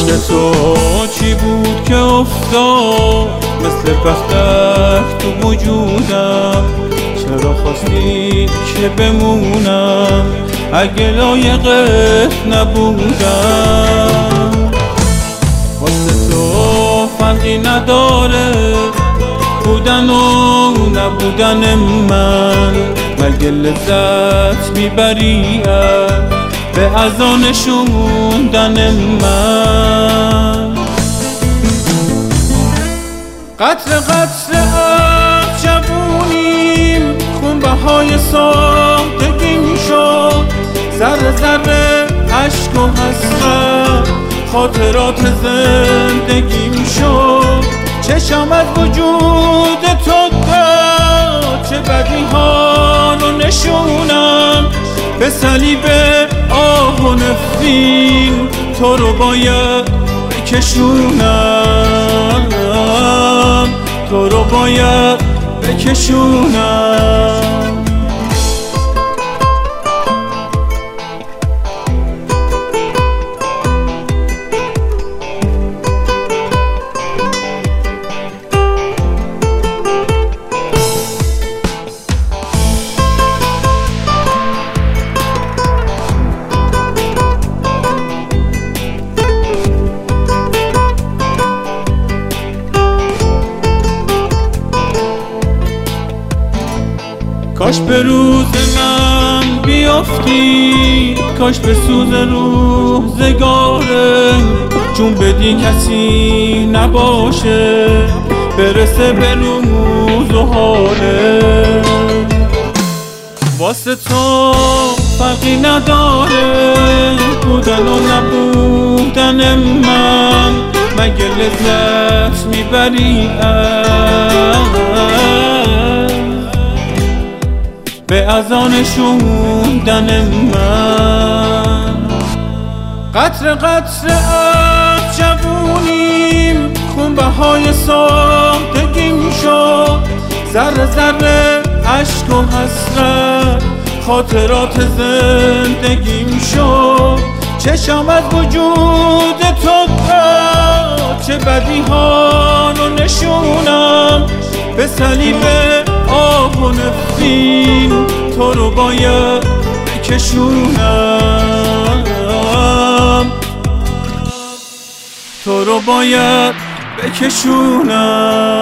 واسه تو چی بود که افتاد مثل بختک تو وجودم؟ چرا خواستی که بمونم اگه لایقت نبودم؟ واسه تو فرقی نداره بودن و نبودن من، مگه لذت میبری به اذان شوندن من؟ قطر قطر آب جوونیم، خونبهای سادگیم شد، ذره ذره عشق و حسرت خاطرات زندگیم شد. چشم از وجود تو داد چه بدی ها رو نشونم، به صلیب آه و نفرین تو رو باید بکشونم، تو رو باید بکشونم. کاش به روز من بیافتی، کاش به سوز روزگاره جون بدی کسی نباشه برسه به روز و حاله. واسه تو فرقی نداره بودن و نبودن من، مگه لذت میبری به اذان شوندن من؟ قطر قطر آب جوونیم، خونبهای سادگیم شد، ذره ذره عشق و حسرت خاطرات زندگیم شد. چشم از وجود تو داد چه بدی ها رو نشونم، به صلیب آه و نفرین تو رو باید بکشونم، تو رو باید بکشونم.